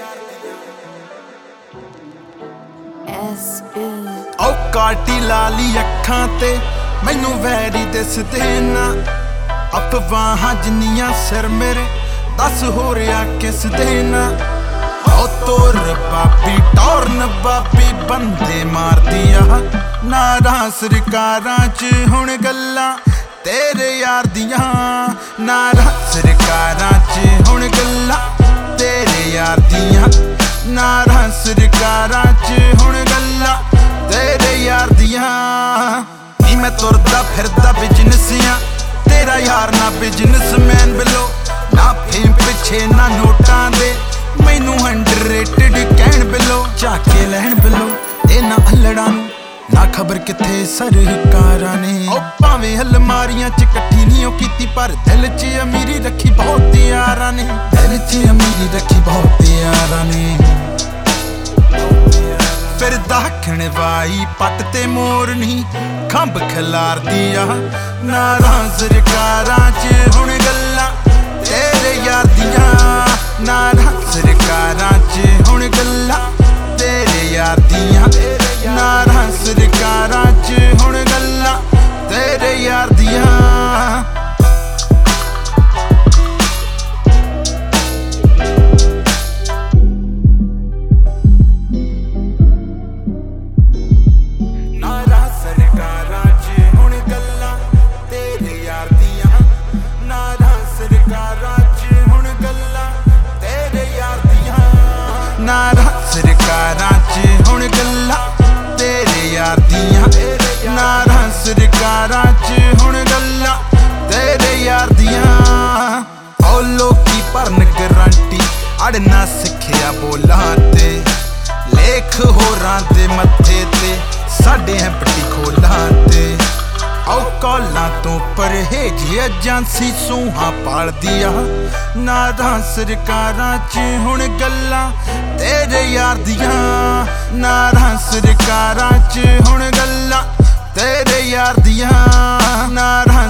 काटी लाली अखां ते मैनू वैरी दिसदे ना अफवाहां जिन्नियां सिर मेरे दस हो रहा किस दे ना ओ तोर बाबी टौरन बाबी बंदे मार दिया नारा सरकारां च हुण गल्लां तेरे यार दियां नारा सरकारां च हुण गल्लां तेरे यार दियां नारा सरकारां च हुण गल्लां तेरे यार दियां नी मैं तुरदा फिरदा बिजनेसियां तेरा यार ना बिजनेसमैन बिलो ना फेम पिछे ना नोटां दे मैनू अंडररेटेड कहण बिलो झाके लैण बिलो ते ना अल्लड़ां ना खबर किथे सरकारां ने ओ भावें अलमारियां च कट्ठी नहीं ओ कीती पर दिल च अमीरी रखी बहुत यारां ने दिल च अमीरी रखी बहुत यारां ने फिर दाखण वाई पट ते मोरनी खंभ खिलार दिया नारा सरकारां च हुण गल्लां तेरे यार दियां नारा सरकारां च हुण गल्लां तेरे यार दियां नारा सरकारां च हुण गल्लां तेरे यार दियां नारा सरकारां च हुण गल्लां तेरे यार दियां नारा सरकारां च हुण गल्लां तेरे यार दियां ओ लोकी भरन गरंटी अड़ना सिखिया बोलां ते लेख होरां दे मत्थे ते साडे है पट्टी खोलां ते औ कॉलां तो परहेज एजेंसी सूहां पाल दिया नारा सरकारां च हुण गल्लां तेरे यार दियां नारा सरकारां च हुण गल्लां तेरे यार दियां नारा